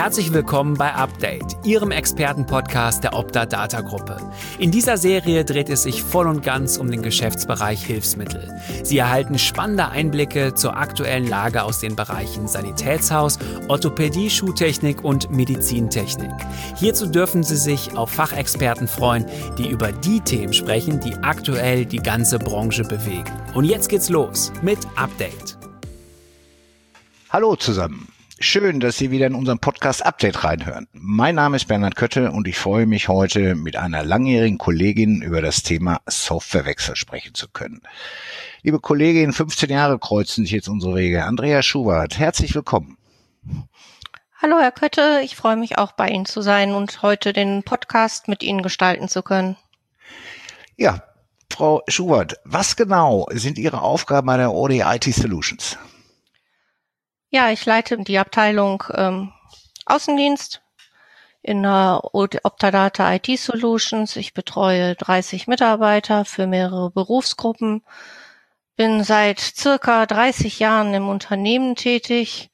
Herzlich willkommen bei Update, Ihrem Expertenpodcast der Opta Data Gruppe. In dieser Serie dreht es sich voll und ganz um den Geschäftsbereich Hilfsmittel. Sie erhalten spannende Einblicke zur aktuellen Lage aus den Bereichen Sanitätshaus, Orthopädie, Schuhtechnik und Medizintechnik. Hierzu dürfen Sie sich auf Fachexperten freuen, die über die Themen sprechen, die aktuell die ganze Branche bewegen. Und jetzt geht's los mit Update. Hallo zusammen. Schön, dass Sie wieder in unseren Podcast Update reinhören. Mein Name ist Bernhard Kötte und ich freue mich heute mit einer langjährigen Kollegin über das Thema Softwarewechsel sprechen zu können. Liebe Kollegin, 15 Jahre kreuzen sich jetzt unsere Wege. Andrea Schubert, herzlich willkommen. Hallo Herr Kötte, ich freue mich auch bei Ihnen zu sein und heute den Podcast mit Ihnen gestalten zu können. Ja, Frau Schubert, was genau sind Ihre Aufgaben bei der OD IT Solutions? Ja, ich leite die Abteilung Außendienst in der Opta Data IT Solutions. Ich betreue 30 Mitarbeiter für mehrere Berufsgruppen. Bin seit circa 30 Jahren im Unternehmen tätig.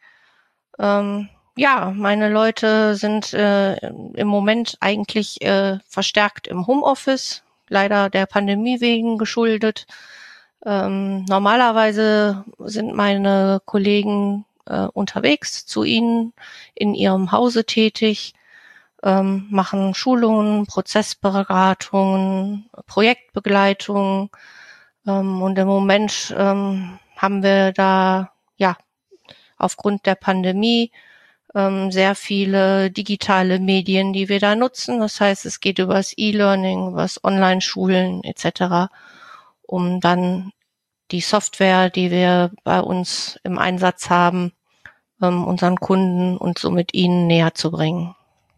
Meine Leute sind im Moment eigentlich verstärkt im Homeoffice, leider der Pandemie wegen geschuldet. Normalerweise sind meine Kollegen unterwegs zu Ihnen in Ihrem Hause tätig, machen Schulungen, Prozessberatungen, Projektbegleitung, und im Moment haben wir da aufgrund der Pandemie sehr viele digitale Medien, die wir da nutzen. Das heißt, es geht über das E-Learning, über das Online-Schulen etc., um dann die Software, die wir bei uns im Einsatz haben, unseren Kunden und somit ihnen näher zu bringen.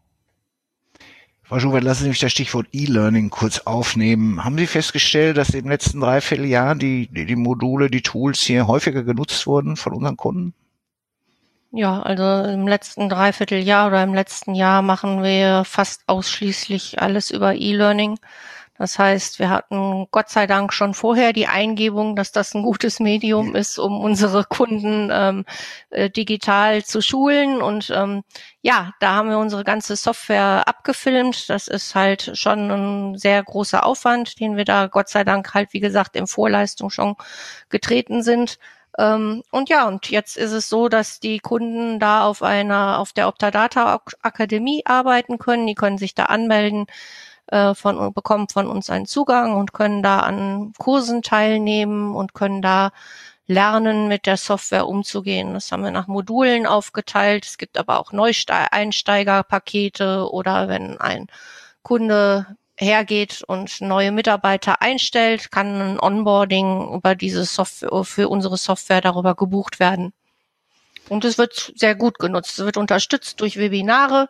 Frau Schubert, lassen Sie mich das Stichwort E-Learning kurz aufnehmen. Haben Sie festgestellt, dass im letzten Dreivierteljahr die Module, die Tools hier häufiger genutzt wurden von unseren Kunden? Ja, also im letzten Dreivierteljahr oder im letzten Jahr machen wir fast ausschließlich alles über E-Learning. Das heißt, wir hatten Gott sei Dank schon vorher die Eingebung, dass das ein gutes Medium ist, um unsere Kunden digital zu schulen. Und da haben wir unsere ganze Software abgefilmt. Das ist halt schon ein sehr großer Aufwand, den wir da Gott sei Dank halt, wie gesagt, in Vorleistung schon getreten sind. Und jetzt ist es so, dass die Kunden da auf der Opta Data Akademie arbeiten können. Die können sich da anmelden, bekommen von uns einen Zugang und können da an Kursen teilnehmen und können da lernen, mit der Software umzugehen. Das haben wir nach Modulen aufgeteilt. Es gibt aber auch Einsteigerpakete oder wenn ein Kunde hergeht und neue Mitarbeiter einstellt, kann ein Onboarding über diese Software, für unsere Software darüber gebucht werden. Und es wird sehr gut genutzt. Es wird unterstützt durch Webinare.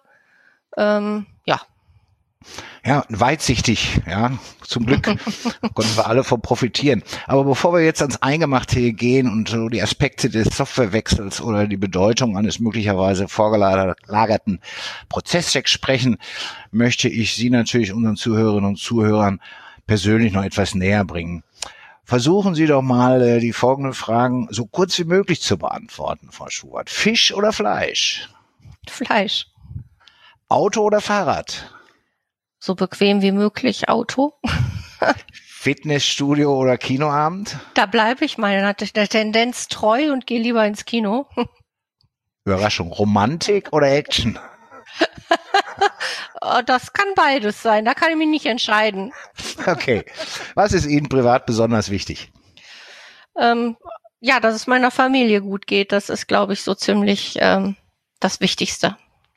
Ja, weitsichtig, ja. Zum Glück konnten wir alle von profitieren. Aber bevor wir jetzt ans Eingemachte hier gehen und so die Aspekte des Softwarewechsels oder die Bedeutung eines möglicherweise vorgelagerten Prozesschecks sprechen, möchte ich Sie natürlich unseren Zuhörerinnen und Zuhörern persönlich noch etwas näher bringen. Versuchen Sie doch mal, die folgenden Fragen so kurz wie möglich zu beantworten, Frau Schubert. Fisch oder Fleisch? Fleisch. Auto oder Fahrrad? So bequem wie möglich Auto. Fitnessstudio oder Kinoabend? Da bleibe ich meiner Tendenz treu und gehe lieber ins Kino. Überraschung, Romantik oder Action? Das kann beides sein, da kann ich mich nicht entscheiden. Okay. Was ist Ihnen privat besonders wichtig? Dass es meiner Familie gut geht, das ist, glaube ich, so ziemlich das Wichtigste.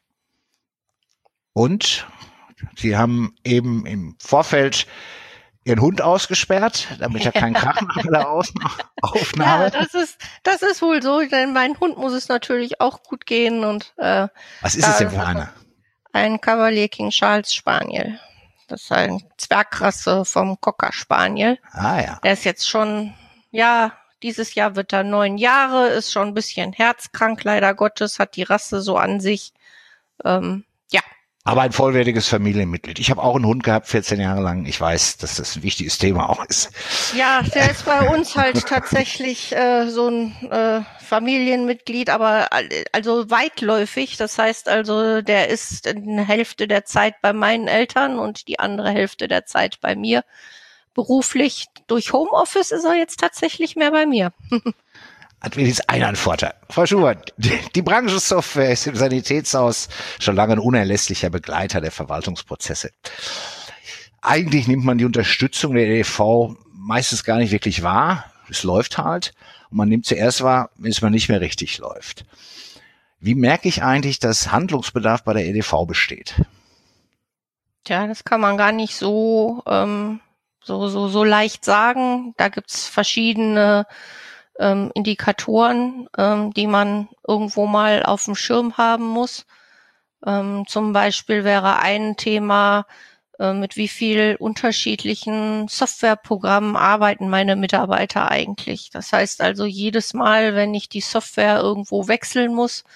Und Sie haben eben im Vorfeld Ihren Hund ausgesperrt, damit er keinen Krach macht bei der Aufnahme. Ja, das ist wohl so, denn meinem Hund muss es natürlich auch gut gehen. Und was ist es denn für einer? Ein Cavalier King Charles Spaniel. Das ist ein Zwergrasse vom Cocker Spaniel. Ah ja. Der ist jetzt schon, dieses Jahr wird er 9 Jahre, ist schon ein bisschen herzkrank, leider Gottes, hat die Rasse so an sich. Aber ein vollwertiges Familienmitglied. Ich habe auch einen Hund gehabt, 14 Jahre lang. Ich weiß, dass das ein wichtiges Thema auch ist. Ja, der ist bei uns halt tatsächlich so ein Familienmitglied, aber also weitläufig. Das heißt also, der ist eine Hälfte der Zeit bei meinen Eltern und die andere Hälfte der Zeit bei mir. Beruflich durch Homeoffice ist er jetzt tatsächlich mehr bei mir. Hat wenigstens einen Vorteil. Frau Schubert, die Branchensoftware ist im Sanitätshaus schon lange ein unerlässlicher Begleiter der Verwaltungsprozesse. Eigentlich nimmt man die Unterstützung der EDV meistens gar nicht wirklich wahr. Es läuft halt. Und man nimmt zuerst wahr, wenn es mal nicht mehr richtig läuft. Wie merke ich eigentlich, dass Handlungsbedarf bei der EDV besteht? Tja, das kann man gar nicht so leicht sagen. Da gibt's verschiedene Indikatoren, die man irgendwo mal auf dem Schirm haben muss. Zum Beispiel wäre ein Thema, mit wie viel unterschiedlichen Softwareprogrammen arbeiten meine Mitarbeiter eigentlich. Das heißt also, jedes Mal, wenn ich die Software irgendwo wechseln muss,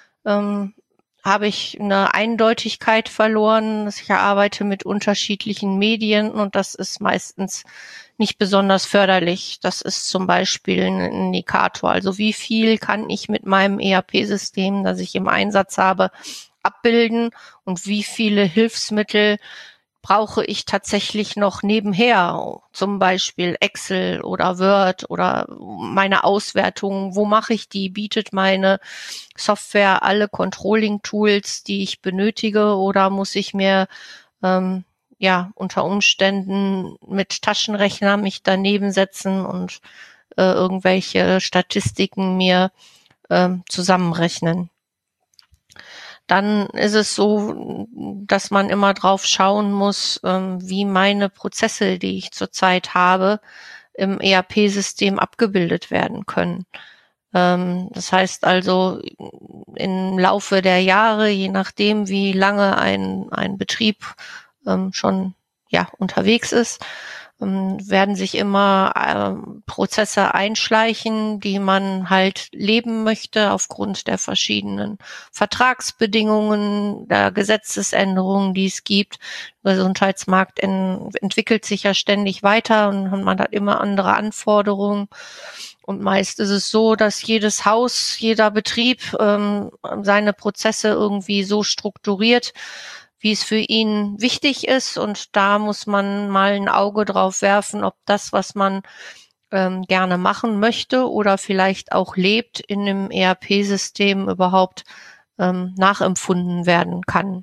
habe ich eine Eindeutigkeit verloren. Ich arbeite mit unterschiedlichen Medien und das ist meistens nicht besonders förderlich. Das ist zum Beispiel ein Indikator. Also wie viel kann ich mit meinem ERP-System, das ich im Einsatz habe, abbilden und wie viele Hilfsmittel brauche ich tatsächlich noch nebenher, zum Beispiel Excel oder Word oder meine Auswertungen. Wo mache ich die? Bietet meine Software alle Controlling-Tools, die ich benötige, oder muss ich mir unter Umständen mit Taschenrechner mich daneben setzen und irgendwelche Statistiken mir zusammenrechnen? Dann ist es so, dass man immer drauf schauen muss, wie meine Prozesse, die ich zurzeit habe, im ERP-System abgebildet werden können. Das heißt also, im Laufe der Jahre, je nachdem, wie lange ein Betrieb schon unterwegs ist, werden sich immer Prozesse einschleichen, die man halt leben möchte aufgrund der verschiedenen Vertragsbedingungen, der Gesetzesänderungen, die es gibt. Der Gesundheitsmarkt entwickelt sich ja ständig weiter und man hat immer andere Anforderungen. Und meist ist es so, dass jedes Haus, jeder Betrieb seine Prozesse irgendwie so strukturiert, wie es für ihn wichtig ist. Und da muss man mal ein Auge drauf werfen, ob das, was man gerne machen möchte oder vielleicht auch lebt, in einem ERP-System überhaupt nachempfunden werden kann.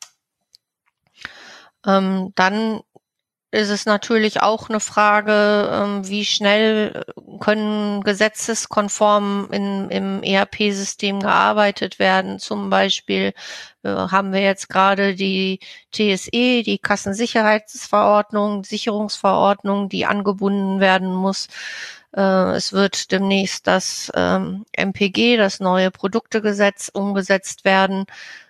Dann ist es natürlich auch eine Frage, wie schnell können gesetzeskonform im ERP-System gearbeitet werden. Zum Beispiel haben wir jetzt gerade die TSE, die Kassensicherheitsverordnung, Sicherungsverordnung, die angebunden werden muss. Es wird demnächst das MPG, das neue Produktegesetz, umgesetzt werden.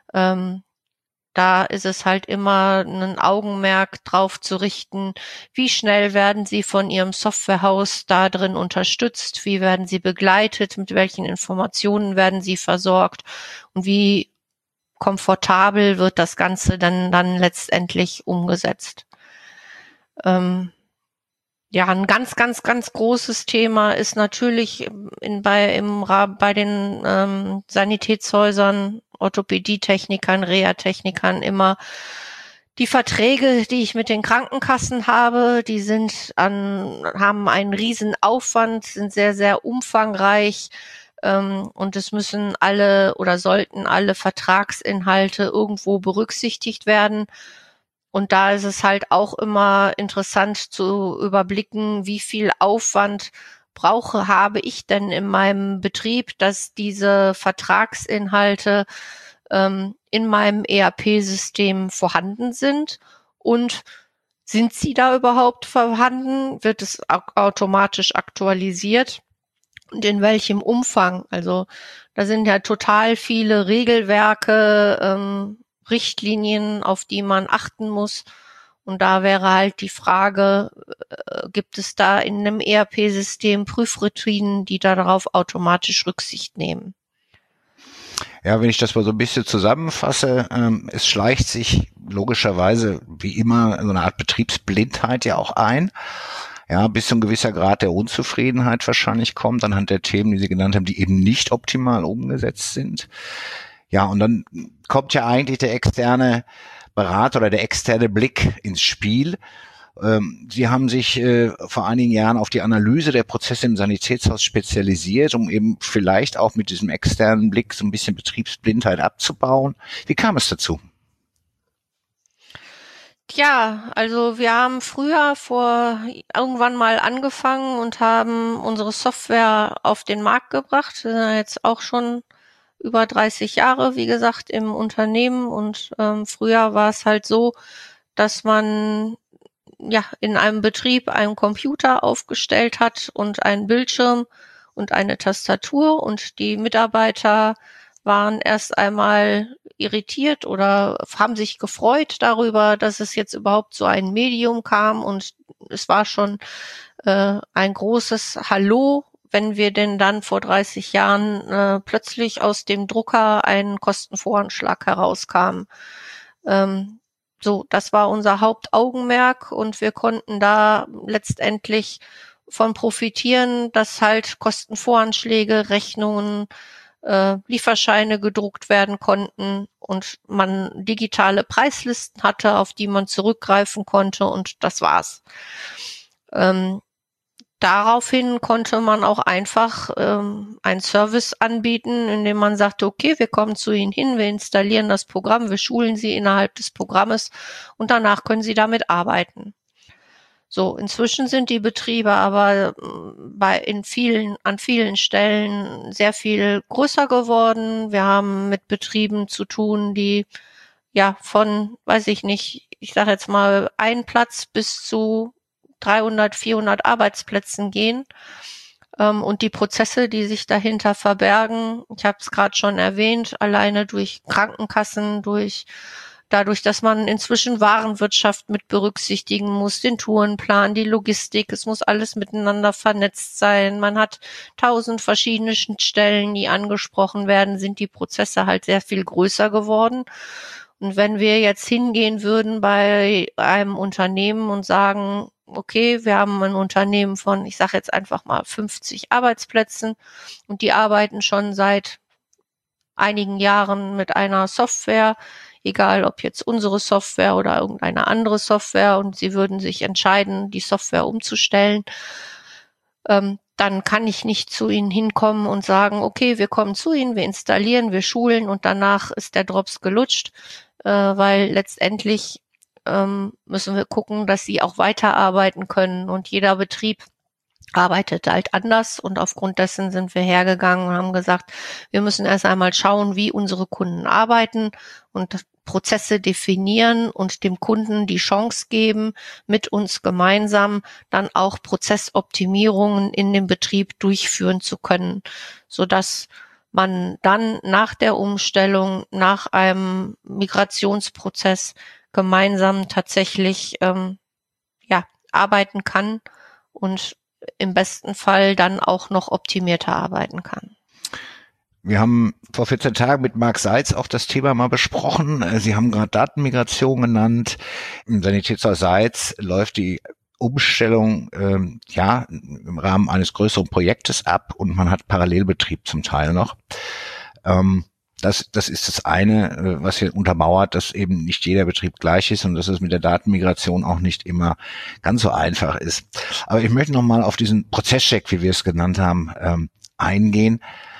Da ist es halt immer ein Augenmerk drauf zu richten, wie schnell werden Sie von Ihrem Softwarehaus da drin unterstützt, wie werden Sie begleitet, mit welchen Informationen werden Sie versorgt und wie komfortabel wird das Ganze dann letztendlich umgesetzt. Ein ganz, ganz, ganz großes Thema ist natürlich bei den Sanitätshäusern, Orthopädietechnikern, Reha-Technikern immer die Verträge, die ich mit den Krankenkassen habe. Die haben einen riesen Aufwand, sind sehr, sehr umfangreich. Und es müssen sollten alle Vertragsinhalte irgendwo berücksichtigt werden. Und da ist es halt auch immer interessant zu überblicken, wie viel Aufwand habe ich denn in meinem Betrieb, dass diese Vertragsinhalte in meinem ERP-System vorhanden sind, und sind sie da überhaupt vorhanden? Wird es automatisch aktualisiert? Und in welchem Umfang? Also da sind ja total viele Regelwerke, Richtlinien, auf die man achten muss. Und da wäre halt die Frage, gibt es da in einem ERP-System Prüfroutinen, die darauf automatisch Rücksicht nehmen? Ja, wenn ich das mal so ein bisschen zusammenfasse, es schleicht sich logischerweise wie immer so eine Art Betriebsblindheit ja auch ein. Ja, bis zu ein gewisser Grad der Unzufriedenheit wahrscheinlich kommt anhand der Themen, die Sie genannt haben, die eben nicht optimal umgesetzt sind. Ja, und dann kommt ja eigentlich der externe Berater oder der externe Blick ins Spiel. Sie haben sich vor einigen Jahren auf die Analyse der Prozesse im Sanitätshaus spezialisiert, um eben vielleicht auch mit diesem externen Blick so ein bisschen Betriebsblindheit abzubauen. Wie kam es dazu? Ja, also wir haben früher irgendwann mal angefangen und haben unsere Software auf den Markt gebracht. Wir sind ja jetzt auch schon über 30 Jahre, wie gesagt, im Unternehmen, und früher war es halt so, dass man ja in einem Betrieb einen Computer aufgestellt hat und einen Bildschirm und eine Tastatur, und die Mitarbeiter waren erst einmal irritiert oder haben sich gefreut darüber, dass es jetzt überhaupt so ein Medium kam, und es war schon ein großes Hallo, wenn wir denn dann vor 30 Jahren plötzlich aus dem Drucker ein Kostenvoranschlag herauskam. So, das war unser Hauptaugenmerk, und wir konnten da letztendlich von profitieren, dass halt Kostenvoranschläge, Rechnungen, Lieferscheine gedruckt werden konnten und man digitale Preislisten hatte, auf die man zurückgreifen konnte, und das war's. Daraufhin konnte man auch einfach einen Service anbieten, indem man sagte, okay, wir kommen zu Ihnen hin, wir installieren das Programm, wir schulen Sie innerhalb des Programmes und danach können Sie damit arbeiten. So, inzwischen sind die Betriebe aber an vielen Stellen sehr viel größer geworden. Wir haben mit Betrieben zu tun, die ja von, weiß ich nicht, ich sage jetzt mal, ein Platz bis zu 300, 400 Arbeitsplätzen gehen. Und die Prozesse, die sich dahinter verbergen, ich habe es gerade schon erwähnt, alleine durch Krankenkassen, dadurch, dass man inzwischen Warenwirtschaft mit berücksichtigen muss, den Tourenplan, die Logistik, es muss alles miteinander vernetzt sein. Man hat 1000 verschiedene Schnittstellen, die angesprochen werden, sind die Prozesse halt sehr viel größer geworden. Und wenn wir jetzt hingehen würden bei einem Unternehmen und sagen, okay, wir haben ein Unternehmen von, ich sage jetzt einfach mal 50 Arbeitsplätzen, und die arbeiten schon seit einigen Jahren mit einer Software, egal ob jetzt unsere Software oder irgendeine andere Software, und sie würden sich entscheiden, die Software umzustellen, dann kann ich nicht zu Ihnen hinkommen und sagen, okay, wir kommen zu Ihnen, wir installieren, wir schulen und danach ist der Drops gelutscht, weil letztendlich müssen wir gucken, dass Sie auch weiterarbeiten können, und jeder Betrieb arbeitet halt anders, und aufgrund dessen sind wir hergegangen und haben gesagt, wir müssen erst einmal schauen, wie unsere Kunden arbeiten und Prozesse definieren und dem Kunden die Chance geben, mit uns gemeinsam dann auch Prozessoptimierungen in dem Betrieb durchführen zu können, sodass man dann nach der Umstellung, nach einem Migrationsprozess gemeinsam tatsächlich arbeiten kann und im besten Fall dann auch noch optimierter arbeiten kann. Wir haben vor 14 Tagen mit Marc Seitz auch das Thema mal besprochen. Sie haben gerade Datenmigration genannt. Im Sanitätshaus Seitz läuft die Umstellung im Rahmen eines größeren Projektes ab, und man hat Parallelbetrieb zum Teil noch. Das ist das eine, was hier untermauert, dass eben nicht jeder Betrieb gleich ist und dass es mit der Datenmigration auch nicht immer ganz so einfach ist. Aber ich möchte noch mal auf diesen Prozesscheck, wie wir es genannt haben, eingehen.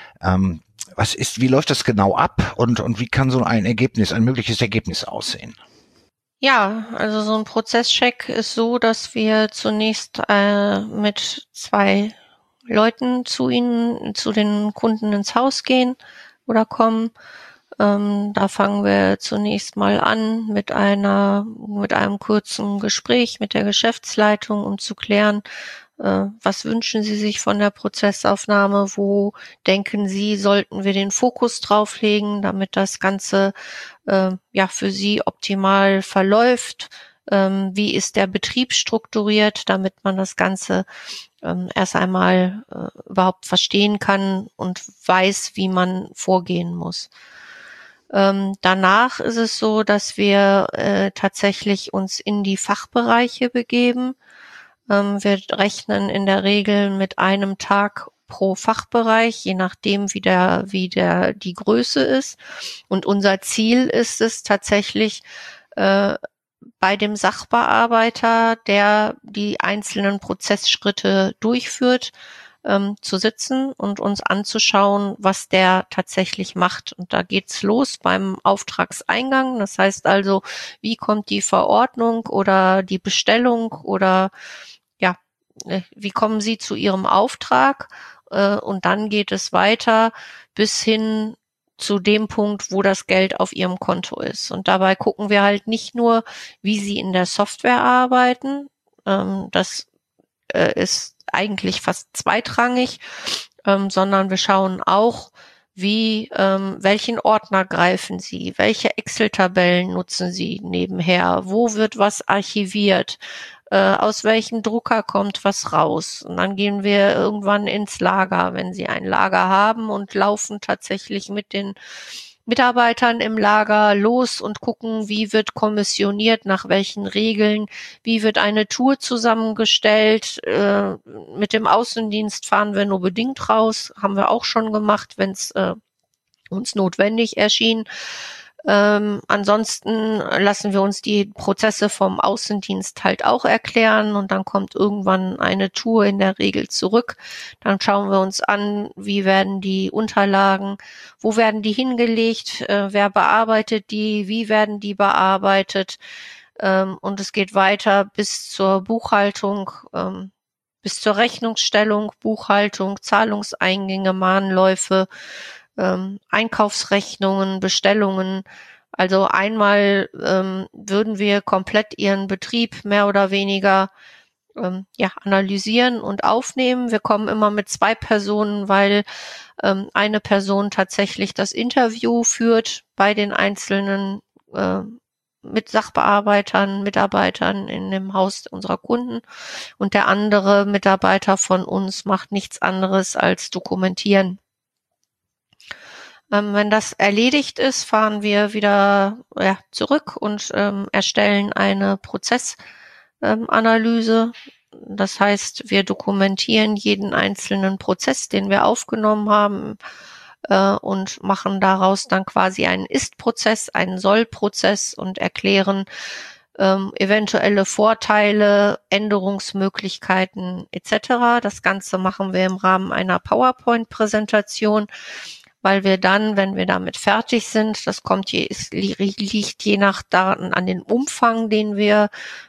Wie läuft das genau ab, und wie kann so ein mögliches Ergebnis aussehen? Ja, also so ein Prozesscheck ist so, dass wir zunächst mit 2 Leuten zu den Kunden ins Haus gehen oder kommen. Da fangen wir zunächst mal an mit einem kurzen Gespräch mit der Geschäftsleitung, um zu klären, was wünschen Sie sich von der Prozessaufnahme? Wo denken Sie, sollten wir den Fokus drauflegen, damit das Ganze für Sie optimal verläuft? Wie ist der Betrieb strukturiert, damit man das Ganze erst einmal überhaupt verstehen kann und weiß, wie man vorgehen muss. Danach ist es so, dass wir tatsächlich uns in die Fachbereiche begeben. Wir rechnen in der Regel mit einem Tag pro Fachbereich, je nachdem, wie die Größe ist. Und unser Ziel ist es tatsächlich, bei dem Sachbearbeiter, der die einzelnen Prozessschritte durchführt, zu sitzen und uns anzuschauen, was der tatsächlich macht. Und da geht's los beim Auftragseingang. Das heißt also, wie kommt die Verordnung oder die Bestellung oder ja, wie kommen Sie zu Ihrem Auftrag? Und dann geht es weiter bis hin zu dem Punkt, wo das Geld auf Ihrem Konto ist. Und dabei gucken wir halt nicht nur, wie Sie in der Software arbeiten. Das ist eigentlich fast zweitrangig, sondern wir schauen auch, welchen Ordner greifen Sie, welche Excel-Tabellen nutzen Sie nebenher, wo wird was archiviert, aus welchem Drucker kommt was raus. Und dann gehen wir irgendwann ins Lager, wenn Sie ein Lager haben, und laufen tatsächlich mit den Mitarbeitern im Lager los und gucken, wie wird kommissioniert, nach welchen Regeln, wie wird eine Tour zusammengestellt. Mit dem Außendienst fahren wir nur bedingt raus, haben wir auch schon gemacht, wenn es uns notwendig erschien. Ansonsten lassen wir uns die Prozesse vom Außendienst halt auch erklären, und dann kommt irgendwann eine Tour in der Regel zurück. Dann schauen wir uns an, wie werden die Unterlagen, wo werden die hingelegt, wer bearbeitet die, wie werden die bearbeitet, und es geht weiter bis zur Buchhaltung, bis zur Rechnungsstellung, Buchhaltung, Zahlungseingänge, Mahnläufe, Einkaufsrechnungen, Bestellungen. Also einmal würden wir komplett Ihren Betrieb mehr oder weniger analysieren und aufnehmen. Wir kommen immer mit 2 Personen, weil eine Person tatsächlich das Interview führt bei den einzelnen mit Sachbearbeitern, Mitarbeitern in dem Haus unserer Kunden, und der andere Mitarbeiter von uns macht nichts anderes als dokumentieren. Wenn das erledigt ist, fahren wir wieder zurück und erstellen eine Prozessanalyse. Das heißt, wir dokumentieren jeden einzelnen Prozess, den wir aufgenommen haben, und machen daraus dann quasi einen Ist-Prozess, einen Soll-Prozess und erklären eventuelle Vorteile, Änderungsmöglichkeiten etc. Das Ganze machen wir im Rahmen einer PowerPoint-Präsentation, weil wir dann, wenn wir damit fertig sind, das liegt je nach Daten an den Umfang, den wir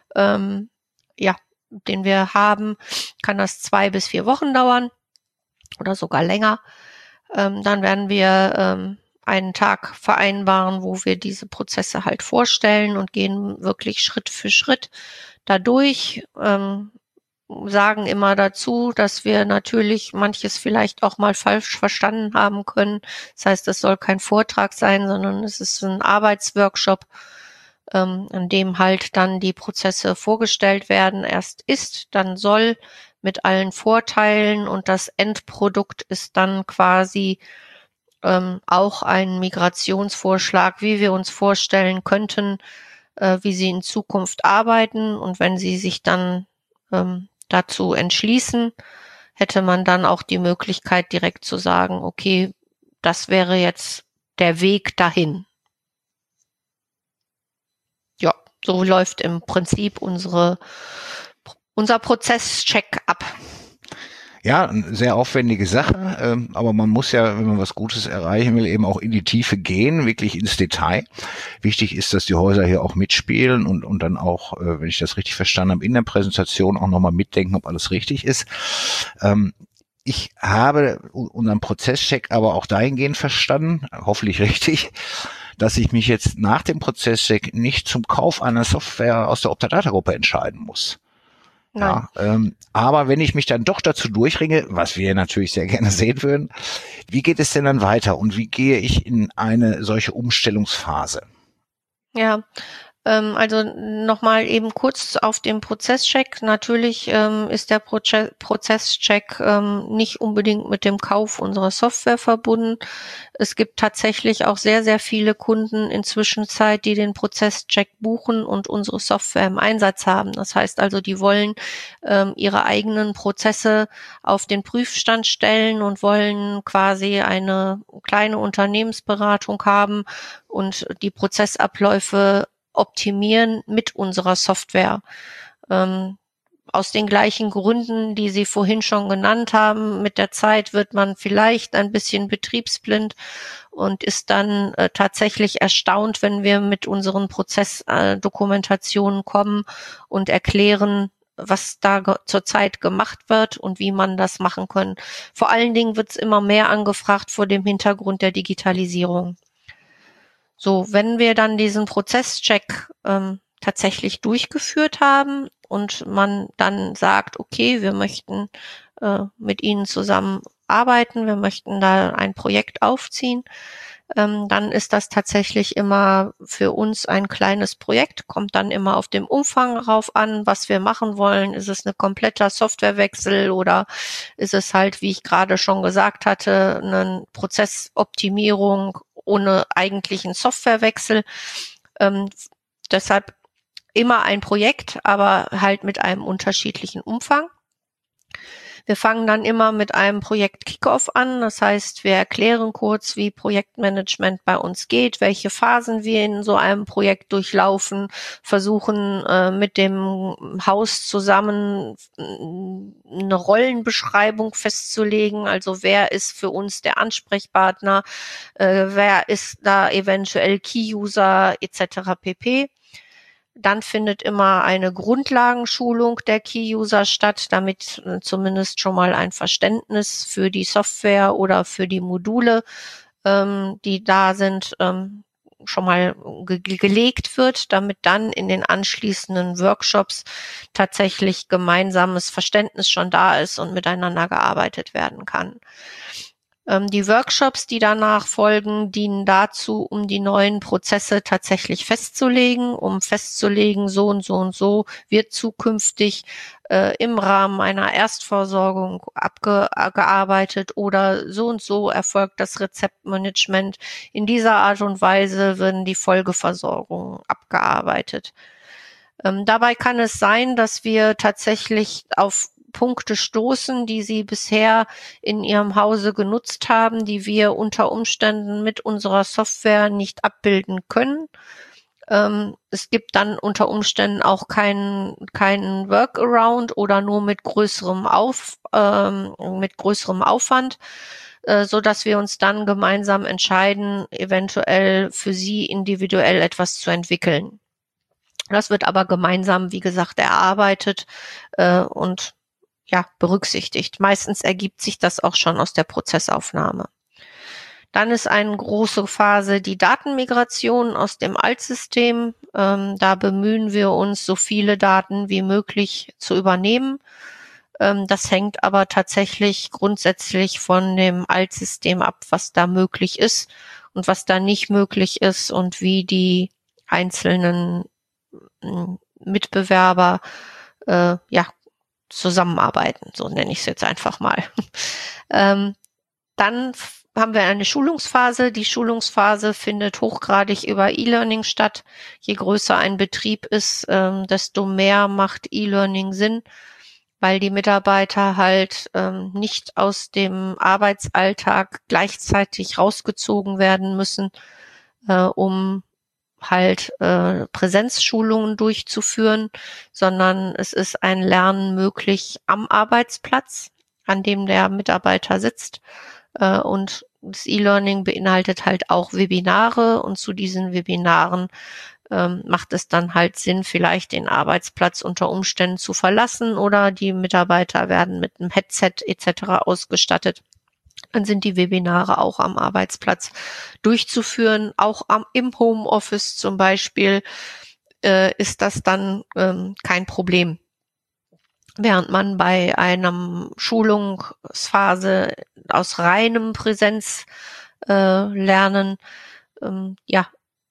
haben, kann das 2 bis 4 Wochen dauern oder sogar länger. Dann werden wir einen Tag vereinbaren, wo wir diese Prozesse halt vorstellen und gehen wirklich Schritt für Schritt dadurch. Sagen immer dazu, dass wir natürlich manches vielleicht auch mal falsch verstanden haben können. Das heißt, es soll kein Vortrag sein, sondern es ist ein Arbeitsworkshop, in dem halt dann die Prozesse vorgestellt werden. Erst ist, dann soll, mit allen Vorteilen, und das Endprodukt ist dann quasi auch ein Migrationsvorschlag, wie wir uns vorstellen könnten, wie Sie in Zukunft arbeiten. Und wenn Sie sich dann dazu entschließen, hätte man dann auch die Möglichkeit, direkt zu sagen, okay, das wäre jetzt der Weg dahin. Ja, so läuft im Prinzip unser Prozesscheck ab. Ja, eine sehr aufwendige Sache, aber man muss ja, wenn man was Gutes erreichen will, eben auch in die Tiefe gehen, wirklich ins Detail. Wichtig ist, dass die Häuser hier auch mitspielen und dann auch, wenn ich das richtig verstanden habe, in der Präsentation auch nochmal mitdenken, ob alles richtig ist. Ich habe unseren Prozesscheck aber auch dahingehend verstanden, hoffentlich richtig, dass ich mich jetzt nach dem Prozesscheck nicht zum Kauf einer Software aus der Optadata-Gruppe entscheiden muss. Ja, aber wenn ich mich dann doch dazu durchringe, was wir natürlich sehr gerne sehen würden, wie geht es denn dann weiter und wie gehe ich in eine solche Umstellungsphase? Ja, Also nochmal eben kurz auf den Prozesscheck. Natürlich ist der Prozesscheck nicht unbedingt mit dem Kauf unserer Software verbunden. Es gibt tatsächlich auch sehr, sehr viele Kunden inzwischen Zeit, die den Prozesscheck buchen und unsere Software im Einsatz haben. Das heißt also, die wollen ihre eigenen Prozesse auf den Prüfstand stellen und wollen quasi eine kleine Unternehmensberatung haben und die Prozessabläufe optimieren mit unserer Software. Aus den gleichen Gründen, die Sie vorhin schon genannt haben. Mit der Zeit wird man vielleicht ein bisschen betriebsblind und ist dann tatsächlich erstaunt, wenn wir mit unseren Prozessdokumentationen kommen und erklären, was da zurzeit gemacht wird und wie man das machen kann. Vor allen Dingen wird es immer mehr angefragt vor dem Hintergrund der Digitalisierung. So, wenn wir dann diesen Prozesscheck tatsächlich durchgeführt haben und man dann sagt, okay, wir möchten mit Ihnen zusammen arbeiten, wir möchten da ein Projekt aufziehen, dann ist das tatsächlich immer für uns ein kleines Projekt, kommt dann immer auf den Umfang rauf an, was wir machen wollen. Ist es ein kompletter Softwarewechsel oder ist es halt, wie ich gerade schon gesagt hatte, eine Prozessoptimierung ohne eigentlichen Softwarewechsel. Deshalb immer ein Projekt, aber halt mit einem unterschiedlichen Umfang. Wir fangen dann immer mit einem Projekt Kickoff an. Das heißt, wir erklären kurz, wie Projektmanagement bei uns geht, welche Phasen wir in so einem Projekt durchlaufen, versuchen mit dem Haus zusammen eine Rollenbeschreibung festzulegen. Also wer ist für uns der Ansprechpartner, wer ist da eventuell Key-User etc. pp. Dann findet immer eine Grundlagenschulung der Key-User statt, damit zumindest schon mal ein Verständnis für die Software oder für die Module, die da sind, schon mal gelegt wird, damit dann in den anschließenden Workshops tatsächlich gemeinsames Verständnis schon da ist und miteinander gearbeitet werden kann. Die Workshops, die danach folgen, dienen dazu, um die neuen Prozesse tatsächlich festzulegen, um festzulegen, so und so und so wird zukünftig im Rahmen einer Erstversorgung abgearbeitet oder so und so erfolgt das Rezeptmanagement. In dieser Art und Weise werden die Folgeversorgungen abgearbeitet. Dabei kann es sein, dass wir tatsächlich auf Punkte stoßen, die Sie bisher in Ihrem Hause genutzt haben, die wir unter Umständen mit unserer Software nicht abbilden können. Es gibt dann unter Umständen auch keinen Workaround oder nur mit größerem Aufwand, so dass wir uns dann gemeinsam entscheiden, eventuell für Sie individuell etwas zu entwickeln. Das wird aber gemeinsam, wie gesagt, erarbeitet und berücksichtigt. Meistens ergibt sich das auch schon aus der Prozessaufnahme. Dann ist eine große Phase die Datenmigration aus dem Altsystem. Da bemühen wir uns, so viele Daten wie möglich zu übernehmen. Das hängt aber tatsächlich grundsätzlich von dem Altsystem ab, was da möglich ist und was da nicht möglich ist und wie die einzelnen Mitbewerber zusammenarbeiten, so nenne ich es jetzt einfach mal. Dann haben wir eine Schulungsphase. Die Schulungsphase findet hochgradig über E-Learning statt. Je größer ein Betrieb ist, desto mehr macht E-Learning Sinn, weil die Mitarbeiter halt nicht aus dem Arbeitsalltag gleichzeitig rausgezogen werden müssen, um halt Präsenzschulungen durchzuführen, sondern es ist ein Lernen möglich am Arbeitsplatz, an dem der Mitarbeiter sitzt. Und das E-Learning beinhaltet halt auch Webinare und zu diesen Webinaren macht es dann halt Sinn, vielleicht den Arbeitsplatz unter Umständen zu verlassen oder die Mitarbeiter werden mit einem Headset etc. ausgestattet. Dann sind die Webinare auch am Arbeitsplatz durchzuführen. Auch im Homeoffice zum Beispiel ist das dann kein Problem. Während man bei einem Schulungsphase aus reinem Präsenzlernen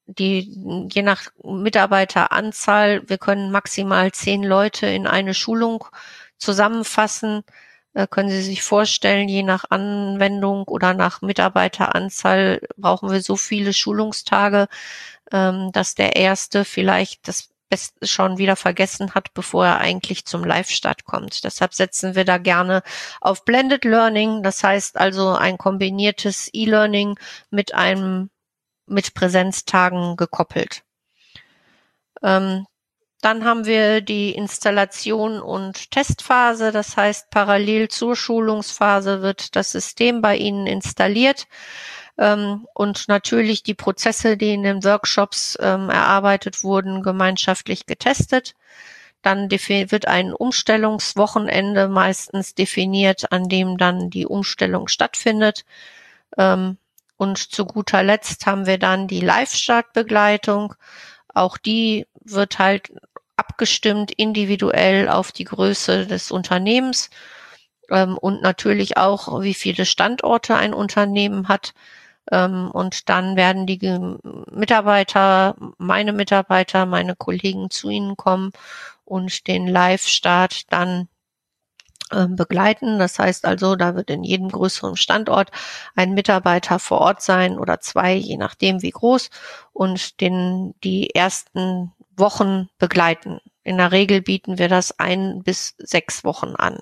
je nach Mitarbeiteranzahl, wir können maximal 10 Leute in eine Schulung zusammenfassen. Können Sie sich vorstellen, je nach Anwendung oder nach Mitarbeiteranzahl brauchen wir so viele Schulungstage, dass der Erste vielleicht das Beste schon wieder vergessen hat, bevor er eigentlich zum Live-Start kommt. Deshalb setzen wir da gerne auf Blended Learning. Das heißt also ein kombiniertes E-Learning mit Präsenztagen gekoppelt. Dann haben wir die Installation und Testphase. Das heißt, parallel zur Schulungsphase wird das System bei Ihnen installiert. Und natürlich die Prozesse, die in den Workshops erarbeitet wurden, gemeinschaftlich getestet. Dann wird ein Umstellungswochenende meistens definiert, an dem dann die Umstellung stattfindet. Und zu guter Letzt haben wir dann die Live-Start-Begleitung. Auch die wird halt abgestimmt individuell auf die Größe des Unternehmens und natürlich auch, wie viele Standorte ein Unternehmen hat. Und dann werden die Mitarbeiter, meine Kollegen zu Ihnen kommen und den Live-Start dann begleiten. Das heißt also, da wird in jedem größeren Standort ein Mitarbeiter vor Ort sein oder 2, je nachdem wie groß, und die ersten Wochen begleiten. In der Regel bieten wir das 1 bis 6 Wochen an.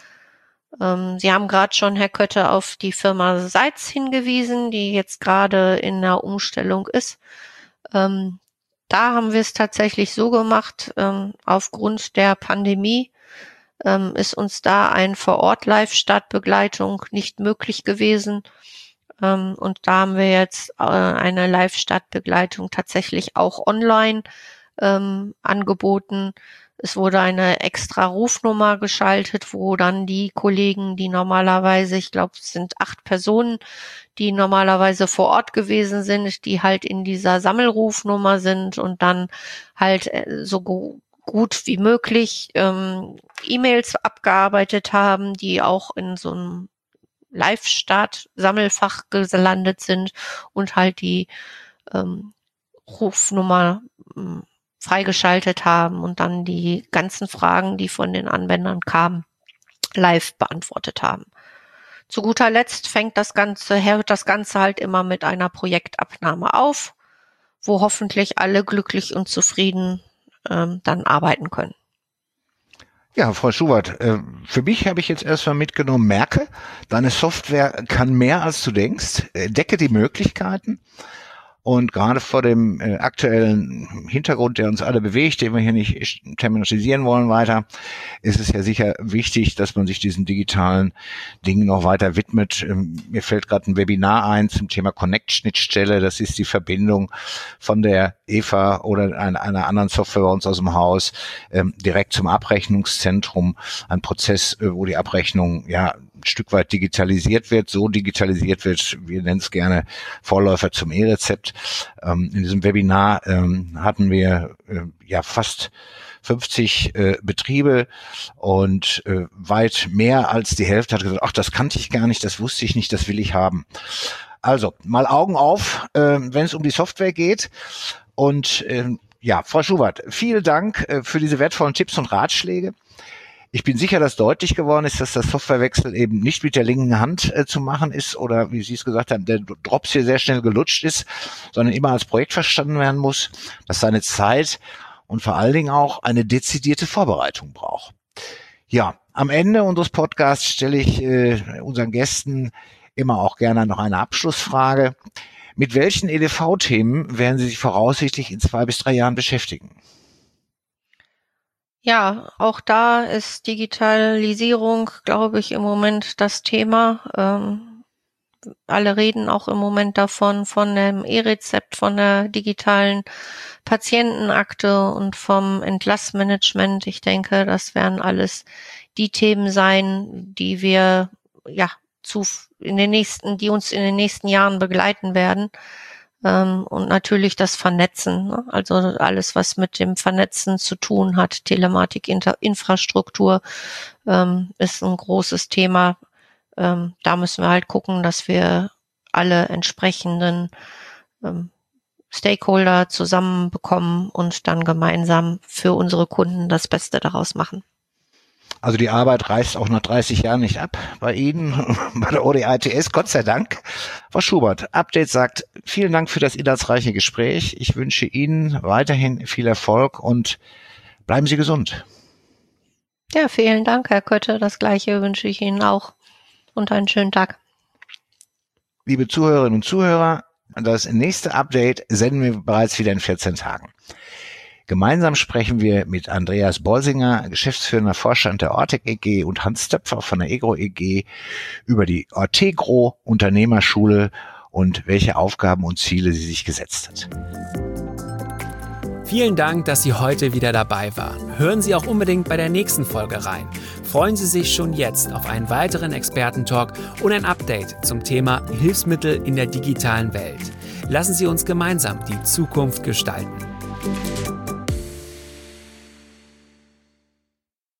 Sie haben gerade schon, Herr Kötte, auf die Firma Seitz hingewiesen, die jetzt gerade in der Umstellung ist. Da haben wir es tatsächlich so gemacht, aufgrund der Pandemie ist uns da ein Vor-Ort-Live-Start-Begleitung nicht möglich gewesen. Und da haben wir jetzt eine Live-Start-Begleitung tatsächlich auch online angeboten. Es wurde eine extra Rufnummer geschaltet, wo dann die Kollegen, die normalerweise, ich glaube, es sind 8 Personen, die normalerweise vor Ort gewesen sind, die halt in dieser Sammelrufnummer sind und dann halt so gut wie möglich E-Mails abgearbeitet haben, die auch in so einem Live-Start-Sammelfach gelandet sind und halt die Rufnummer freigeschaltet haben und dann die ganzen Fragen, die von den Anwendern kamen, live beantwortet haben. Zu guter Letzt hört das Ganze halt immer mit einer Projektabnahme auf, wo hoffentlich alle glücklich und zufrieden dann arbeiten können. Ja, Frau Schubert, für mich habe ich jetzt erstmal mitgenommen, merke, deine Software kann mehr als du denkst, decke die Möglichkeiten. Und gerade vor dem aktuellen Hintergrund, der uns alle bewegt, den wir hier nicht terminalisieren wollen weiter, ist es ja sicher wichtig, dass man sich diesen digitalen Dingen noch weiter widmet. Mir fällt gerade ein Webinar ein zum Thema Connect-Schnittstelle. Das ist die Verbindung von der EVA oder einer anderen Software bei uns aus dem Haus direkt zum Abrechnungszentrum. Ein Prozess, wo die Abrechnung ja ein Stück weit digitalisiert wird, so digitalisiert wird, wir nennen es gerne Vorläufer zum E-Rezept. In diesem Webinar hatten wir ja fast 50 Betriebe und weit mehr als die Hälfte hat gesagt, ach, das kannte ich gar nicht, das wusste ich nicht, das will ich haben. Also mal Augen auf, wenn es um die Software geht. Und ja, Frau Schubert, vielen Dank für diese wertvollen Tipps und Ratschläge. Ich bin sicher, dass deutlich geworden ist, dass das Softwarewechsel eben nicht mit der linken Hand zu machen ist oder, wie Sie es gesagt haben, der Drops hier sehr schnell gelutscht ist, sondern immer als Projekt verstanden werden muss, dass seine Zeit und vor allen Dingen auch eine dezidierte Vorbereitung braucht. Ja, am Ende unseres Podcasts stelle ich unseren Gästen immer auch gerne noch eine Abschlussfrage. Mit welchen EDV-Themen werden Sie sich voraussichtlich in 2 bis 3 Jahren beschäftigen? Ja, auch da ist Digitalisierung, glaube ich, im Moment das Thema. Alle reden auch im Moment davon, von dem E-Rezept, von der digitalen Patientenakte und vom Entlassmanagement. Ich denke, das werden alles die Themen sein, die wir die uns in den nächsten Jahren begleiten werden. Und natürlich das Vernetzen, ne? Also alles, was mit dem Vernetzen zu tun hat, Telematik, Infrastruktur, ist ein großes Thema. Da müssen wir halt gucken, dass wir alle entsprechenden Stakeholder zusammenbekommen und dann gemeinsam für unsere Kunden das Beste daraus machen. Also die Arbeit reißt auch nach 30 Jahren nicht ab bei Ihnen, bei der ODA-ITS, Gott sei Dank. Frau Schubert, Update sagt, vielen Dank für das inhaltsreiche Gespräch. Ich wünsche Ihnen weiterhin viel Erfolg und bleiben Sie gesund. Ja, vielen Dank, Herr Kötte. Das Gleiche wünsche ich Ihnen auch und einen schönen Tag. Liebe Zuhörerinnen und Zuhörer, das nächste Update senden wir bereits wieder in 14 Tagen. Gemeinsam sprechen wir mit Andreas Bolsinger, geschäftsführender Vorstand der Ortec EG, und Hans Töpfer von der EGRO EG über die Ortegro Unternehmerschule und welche Aufgaben und Ziele sie sich gesetzt hat. Vielen Dank, dass Sie heute wieder dabei waren. Hören Sie auch unbedingt bei der nächsten Folge rein. Freuen Sie sich schon jetzt auf einen weiteren Expertentalk und ein Update zum Thema Hilfsmittel in der digitalen Welt. Lassen Sie uns gemeinsam die Zukunft gestalten.